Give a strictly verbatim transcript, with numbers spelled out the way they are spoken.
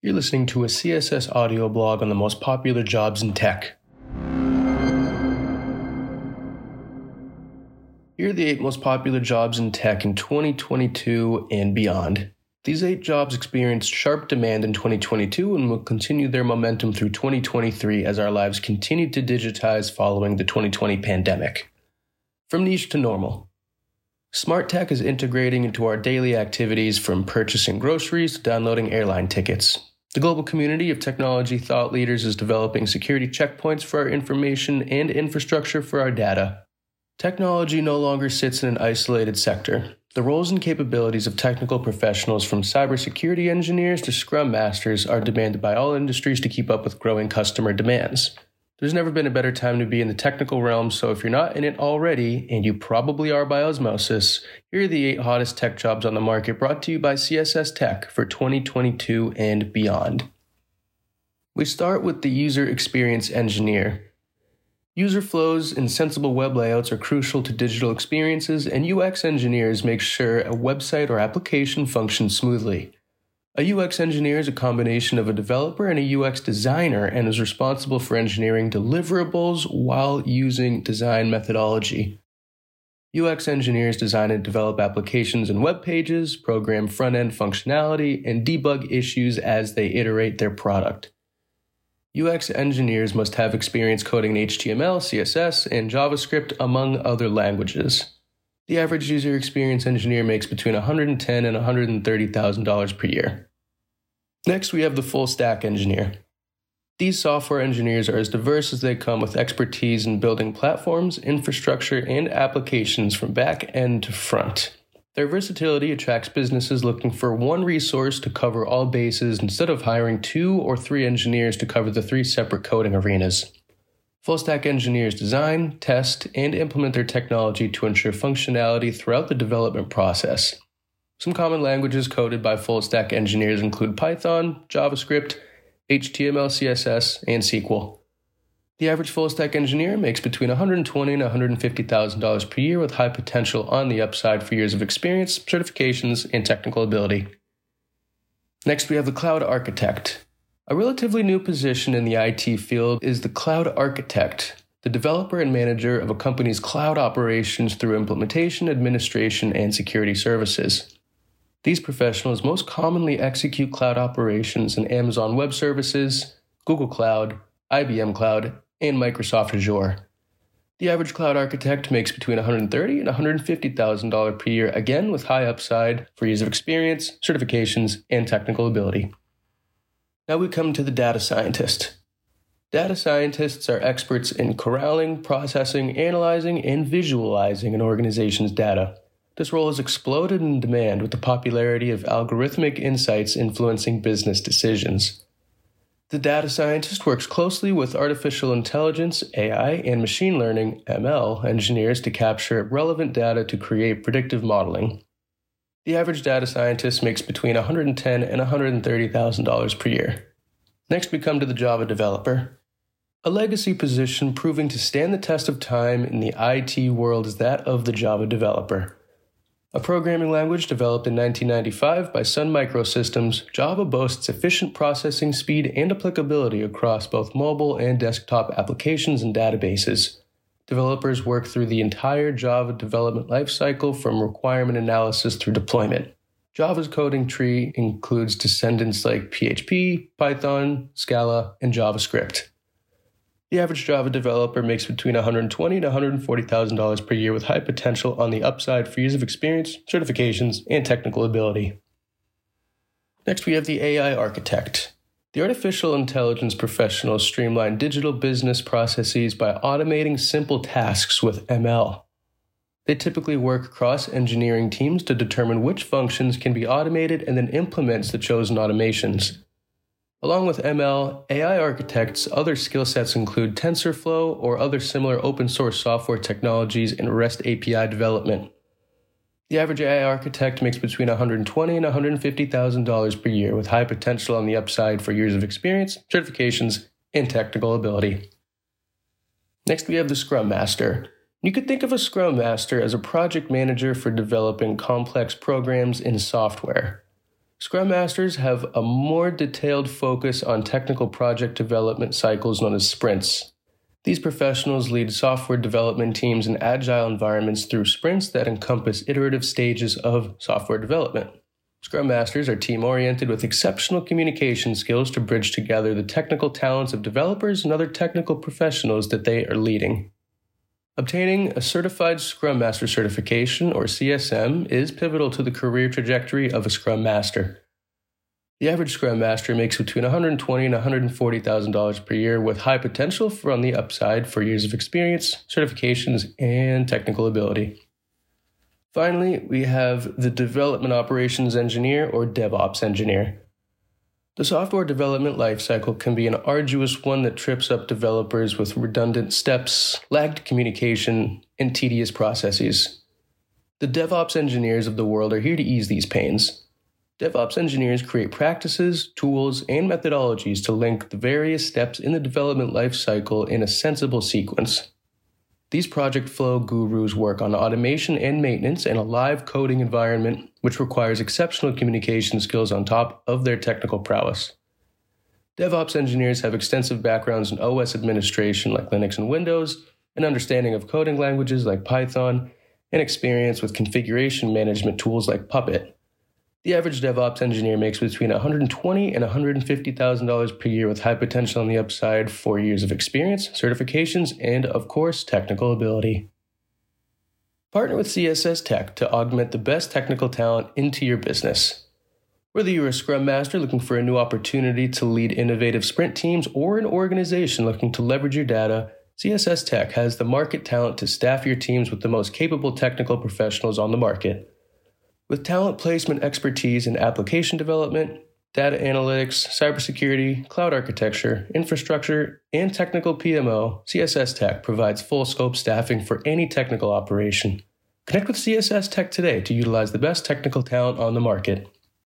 You're listening to a C S S audio blog on the most popular jobs in tech. Here are the eight most popular jobs in tech in twenty twenty-two and beyond. These eight jobs experienced sharp demand in twenty twenty-two and will continue their momentum through twenty twenty-three as our lives continue to digitize following the twenty twenty pandemic. From niche to normal. Smart tech is integrating into our daily activities, from purchasing groceries to downloading airline tickets. The global community of technology thought leaders is developing security checkpoints for our information and infrastructure for our data. Technology no longer sits in an isolated sector. The roles and capabilities of technical professionals, from cybersecurity engineers to scrum masters, are demanded by all industries to keep up with growing customer demands. There's never been a better time to be in the technical realm, so if you're not in it already, and you probably are by osmosis, here are the eight hottest tech jobs on the market, brought to you by C S S Tech for twenty twenty-two and beyond. We start with the user experience engineer. User flows and sensible web layouts are crucial to digital experiences, and U X engineers make sure a website or application functions smoothly. A U X engineer is a combination of a developer and a U X designer and is responsible for engineering deliverables while using design methodology. U X engineers design and develop applications and web pages, program front-end functionality, and debug issues as they iterate their product. U X engineers must have experience coding H T M L, C S S, and JavaScript, among other languages. The average user experience engineer makes between one hundred ten thousand dollars and one hundred thirty thousand dollars per year. Next, we have the full stack engineer. These software engineers are as diverse as they come, with expertise in building platforms, infrastructure, and applications from back end to front. Their versatility attracts businesses looking for one resource to cover all bases instead of hiring two or three engineers to cover the three separate coding arenas. Full-stack engineers design, test, and implement their technology to ensure functionality throughout the development process. Some common languages coded by full-stack engineers include Python, JavaScript, H T M L, C S S, and S Q L. The average full-stack engineer makes between one hundred twenty thousand dollars and one hundred fifty thousand dollars per year, with high potential on the upside for years of experience, certifications, and technical ability. Next, we have the cloud architect. A relatively new position in the I T field is the cloud architect, the developer and manager of a company's cloud operations through implementation, administration, and security services. These professionals most commonly execute cloud operations in Amazon Web Services, Google Cloud, I B M Cloud, and Microsoft Azure. The average cloud architect makes between one hundred thirty thousand dollars and one hundred fifty thousand dollars per year, again with high upside for years of experience, certifications, and technical ability. Now we come to the data scientist. Data scientists are experts in corralling, processing, analyzing, and visualizing an organization's data. This role has exploded in demand with the popularity of algorithmic insights influencing business decisions. The data scientist works closely with artificial intelligence, A I, and machine learning, M L, engineers to capture relevant data to create predictive modeling. The average data scientist makes between one hundred ten thousand dollars and one hundred thirty thousand dollars per year. Next, we come to the Java developer. A legacy position proving to stand the test of time in the I T world is that of the Java developer. A programming language developed in nineteen ninety-five by Sun Microsystems, Java boasts efficient processing speed and applicability across both mobile and desktop applications and databases. Developers work through the entire Java development lifecycle, from requirement analysis through deployment. Java's coding tree includes descendants like P H P, Python, Scala, and JavaScript. The average Java developer makes between one hundred twenty thousand dollars and one hundred forty thousand dollars per year, with high potential on the upside for years of experience, certifications, and technical ability. Next, we have the A I architect. The artificial intelligence professionals streamline digital business processes by automating simple tasks with M L. They typically work across engineering teams to determine which functions can be automated and then implements the chosen automations. Along with M L, A I architects' other skill sets include TensorFlow or other similar open-source software technologies and REST A P I development. The average A I architect makes between one hundred twenty thousand dollars and one hundred fifty thousand dollars per year, with high potential on the upside for years of experience, certifications, and technical ability. Next, we have the Scrum Master. You could think of a Scrum Master as a project manager for developing complex programs in software. Scrum Masters have a more detailed focus on technical project development cycles known as sprints. These professionals lead software development teams in agile environments through sprints that encompass iterative stages of software development. Scrum Masters are team-oriented with exceptional communication skills to bridge together the technical talents of developers and other technical professionals that they are leading. Obtaining a Certified Scrum Master certification, or C S M, is pivotal to the career trajectory of a Scrum Master. The average Scrum Master makes between one hundred twenty thousand dollars and one hundred forty thousand dollars per year, with high potential for on the upside for years of experience, certifications, and technical ability. Finally, we have the Development Operations Engineer, or DevOps Engineer. The software development lifecycle can be an arduous one that trips up developers with redundant steps, lagged communication, and tedious processes. The DevOps engineers of the world are here to ease these pains. DevOps engineers create practices, tools, and methodologies to link the various steps in the development lifecycle in a sensible sequence. These project flow gurus work on automation and maintenance in a live coding environment, which requires exceptional communication skills on top of their technical prowess. DevOps engineers have extensive backgrounds in O S administration like Linux and Windows, an understanding of coding languages like Python, and experience with configuration management tools like Puppet. The average DevOps engineer makes between one hundred twenty thousand dollars and one hundred fifty thousand dollars per year with high potential on the upside for years of experience, certifications, and, of course, technical ability. Partner with C S S Tech to augment the best technical talent into your business. Whether you're a Scrum Master looking for a new opportunity to lead innovative sprint teams or an organization looking to leverage your data, C S S Tech has the market talent to staff your teams with the most capable technical professionals on the market. With talent placement expertise in application development, data analytics, cybersecurity, cloud architecture, infrastructure, and technical P M O, C S S Tech provides full-scope staffing for any technical operation. Connect with C S S Tech today to utilize the best technical talent on the market.